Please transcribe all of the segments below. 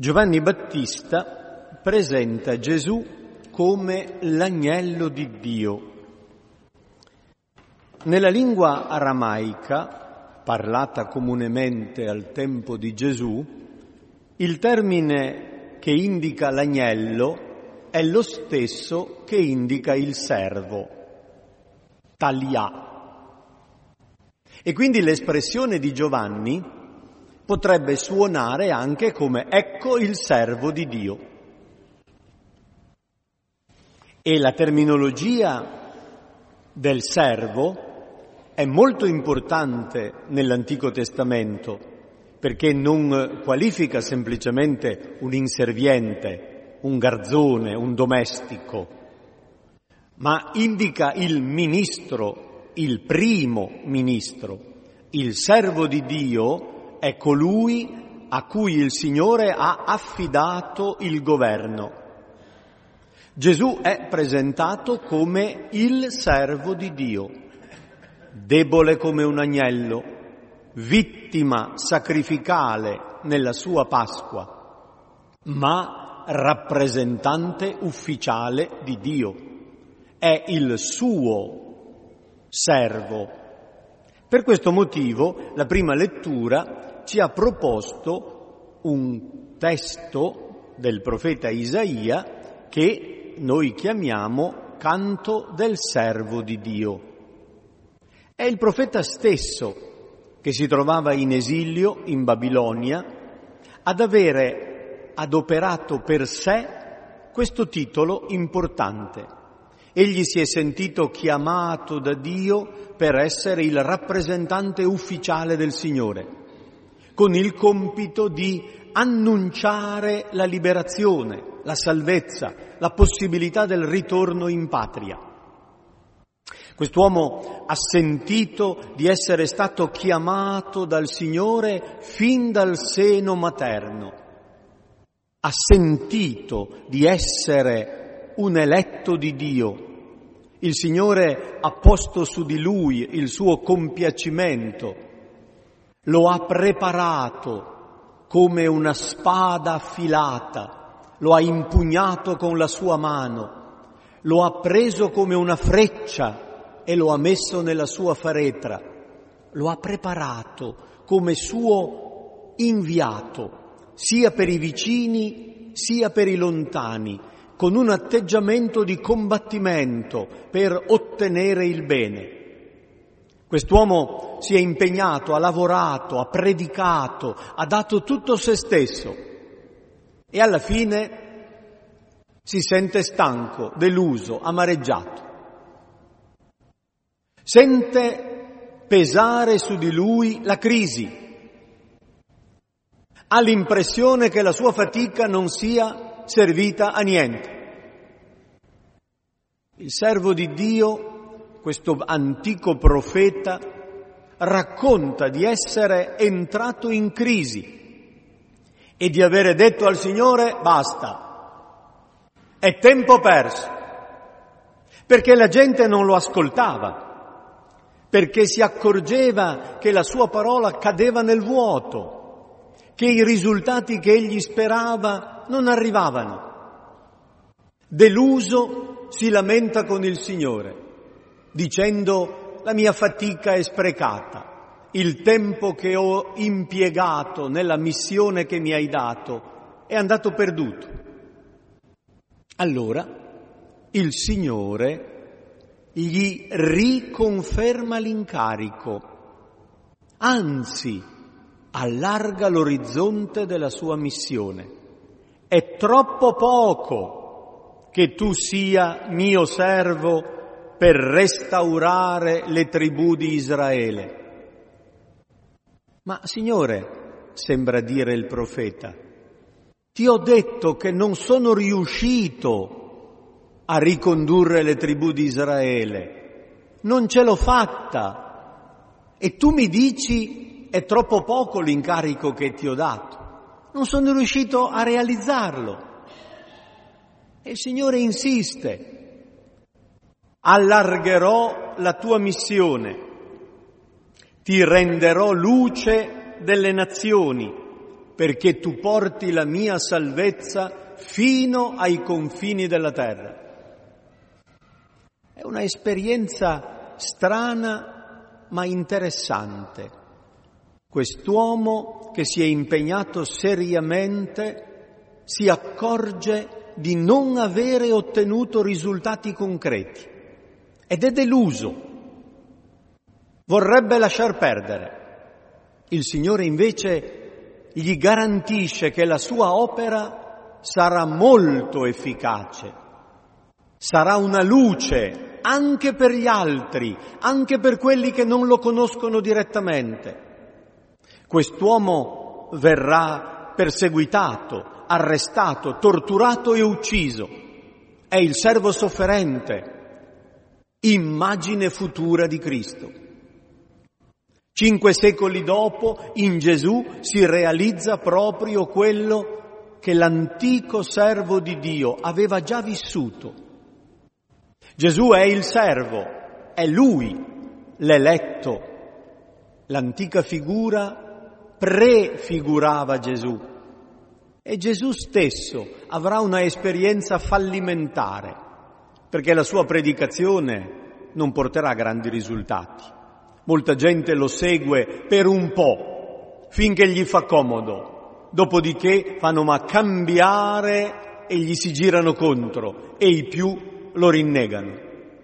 Giovanni Battista presenta Gesù come l'agnello di Dio. Nella lingua aramaica, parlata comunemente al tempo di Gesù, il termine che indica l'agnello è lo stesso che indica il servo, talia. E quindi l'espressione di Giovanni potrebbe suonare anche come ecco il servo di Dio. E la terminologia del servo è molto importante nell'Antico Testamento, perché non qualifica semplicemente un inserviente, un garzone, un domestico, ma indica il ministro, il primo ministro. Il servo di Dio è colui a cui il Signore ha affidato il governo. Gesù è presentato come il servo di Dio, debole come un agnello, vittima sacrificale nella sua Pasqua, ma rappresentante ufficiale di Dio. È il suo servo. Per questo motivo la prima lettura ci ha proposto un testo del profeta Isaia che noi chiamiamo Canto del servo di Dio. È il profeta stesso che si trovava in esilio in Babilonia ad avere adoperato per sé questo titolo importante. Egli si è sentito chiamato da Dio per essere il rappresentante ufficiale del Signore, con il compito di annunciare la liberazione, la salvezza, la possibilità del ritorno in patria. Quest'uomo ha sentito di essere stato chiamato dal Signore fin dal seno materno. Ha sentito di essere un eletto di Dio. Il Signore ha posto su di lui il suo compiacimento. Lo ha preparato come una spada affilata, lo ha impugnato con la sua mano, lo ha preso come una freccia e lo ha messo nella sua faretra, lo ha preparato come suo inviato, sia per i vicini sia per i lontani, con un atteggiamento di combattimento per ottenere il bene. Quest'uomo si è impegnato, ha lavorato, ha predicato, ha dato tutto se stesso e alla fine si sente stanco, deluso, amareggiato. Sente pesare su di lui la crisi. Ha l'impressione che la sua fatica non sia servita a niente. Il servo di Dio, questo antico profeta, racconta di essere entrato in crisi e di avere detto al Signore basta, è tempo perso, perché la gente non lo ascoltava, perché si accorgeva che la sua parola cadeva nel vuoto, che i risultati che egli sperava non arrivavano. Deluso si lamenta con il Signore, dicendo: la mia fatica è sprecata, il tempo che ho impiegato nella missione che mi hai dato è andato perduto. Allora il Signore gli riconferma l'incarico, anzi allarga l'orizzonte della sua missione. È troppo poco che tu sia mio servo per restaurare le tribù di Israele. Ma Signore, sembra dire il profeta, ti ho detto che non sono riuscito a ricondurre le tribù di Israele, non ce l'ho fatta e tu mi dici è troppo poco l'incarico che ti ho dato, non sono riuscito a realizzarlo. E il Signore insiste: allargherò la tua missione, ti renderò luce delle nazioni perché tu porti la mia salvezza fino ai confini della terra. È una esperienza strana ma interessante. Quest'uomo che si è impegnato seriamente si accorge di non avere ottenuto risultati concreti ed è deluso. Vorrebbe lasciar perdere. Il Signore invece gli garantisce che la sua opera sarà molto efficace, sarà una luce anche per gli altri, anche per quelli che non lo conoscono direttamente. Quest'uomo verrà perseguitato, arrestato, torturato e ucciso. È il servo sofferente, immagine futura di Cristo. 5 secoli dopo, in Gesù si realizza proprio quello che l'antico servo di Dio aveva già vissuto. Gesù è il servo, è Lui l'eletto. L'antica figura prefigurava Gesù e Gesù stesso avrà una esperienza fallimentare perché la sua predicazione non porterà grandi risultati. Molta gente lo segue per un po', finché gli fa comodo, dopodiché fanno ma cambiare e gli si girano contro e i più lo rinnegano.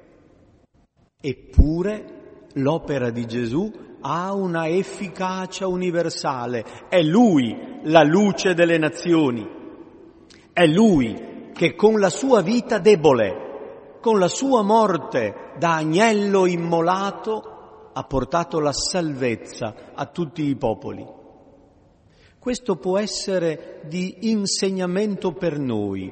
Eppure l'opera di Gesù ha una efficacia universale. È Lui la luce delle nazioni. È Lui che con la sua vita debole, con la sua morte da agnello immolato, ha portato la salvezza a tutti i popoli. Questo può essere di insegnamento per noi,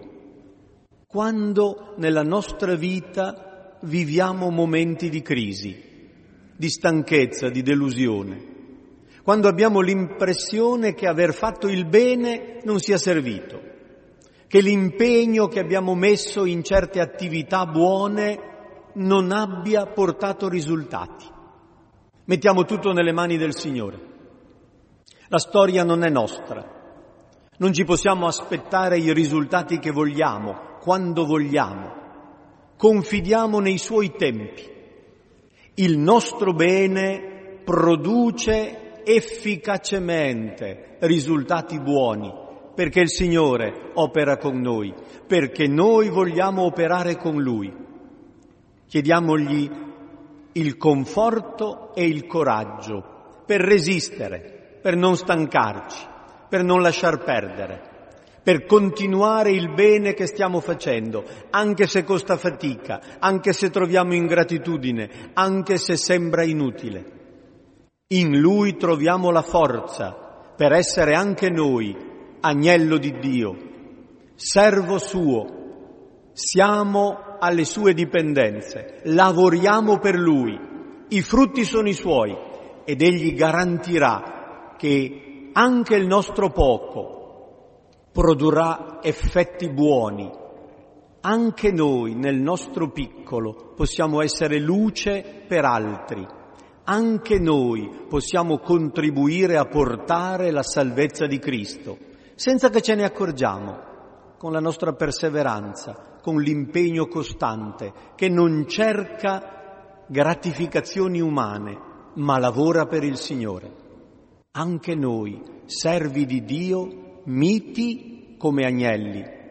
quando nella nostra vita viviamo momenti di crisi, di stanchezza, di delusione, quando abbiamo l'impressione che aver fatto il bene non sia servito, che l'impegno che abbiamo messo in certe attività buone non abbia portato risultati. Mettiamo tutto nelle mani del Signore. La storia non è nostra. Non ci possiamo aspettare i risultati che vogliamo, quando vogliamo. Confidiamo nei Suoi tempi. Il nostro bene produce efficacemente risultati buoni, perché il Signore opera con noi, perché noi vogliamo operare con Lui. Chiediamogli il conforto e il coraggio per resistere, per non stancarci, per non lasciar perdere, per continuare il bene che stiamo facendo, anche se costa fatica, anche se troviamo ingratitudine, anche se sembra inutile. In Lui troviamo la forza per essere anche noi agnello di Dio, servo suo. Siamo alle sue dipendenze, lavoriamo per Lui, i frutti sono i Suoi ed Egli garantirà che anche il nostro poco produrrà effetti buoni. Anche noi, nel nostro piccolo, possiamo essere luce per altri. Anche noi possiamo contribuire a portare la salvezza di Cristo, senza che ce ne accorgiamo, con la nostra perseveranza, con l'impegno costante, che non cerca gratificazioni umane, ma lavora per il Signore. Anche noi, servi di Dio, miti come agnelli,